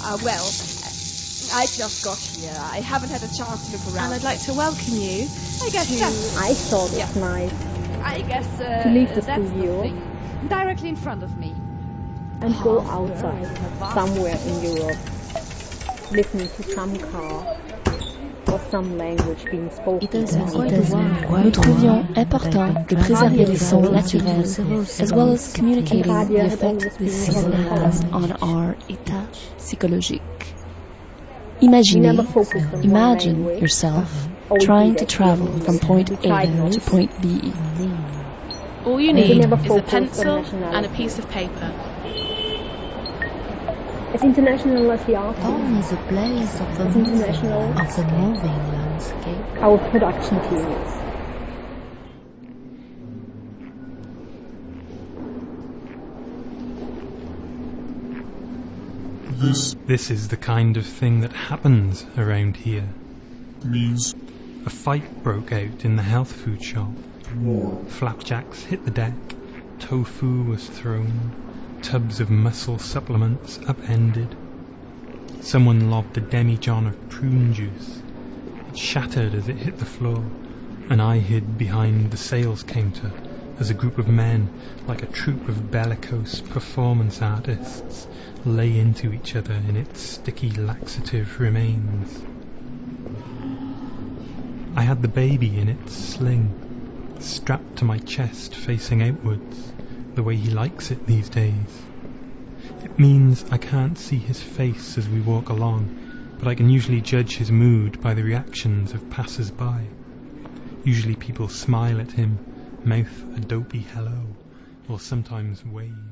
I just got here. I haven't had a chance to look around. And I'd like to welcome you I thought it's nice. I guess to leave the that's studio the thing. Directly in front of me. and go outside, somewhere in Europe, listening to some car or some language being spoken. Nous trouvions important de préserver les sons naturels as well as communicating the effect this season has on our état psychologique. Imagine yourself trying to travel from point A to point B. All you need is a pencil and a piece of paper. As international as we are, Home is a place of the as international of the moving landscape. our production team is. This is the kind of thing that happens around here. Means A fight broke out in the health food shop. war. Flapjacks hit the deck, tofu was thrown, tubs of muscle supplements upended. Someone lobbed a demijohn of prune juice. It shattered as it hit the floor, and I hid behind the sales counter as a group of men, like a troupe of bellicose performance artists, lay into each other in its sticky laxative remains. I had the baby in its sling, strapped to my chest facing outwards, the way he likes it these days. It means I can't see his face as we walk along, but I can usually judge his mood by the reactions of passers-by. Usually people smile at him, mouth a dopey hello, or sometimes wave.